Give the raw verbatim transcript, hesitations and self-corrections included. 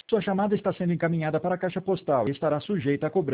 Sua chamada está sendo encaminhada para a caixa postal e estará sujeita a cobrança.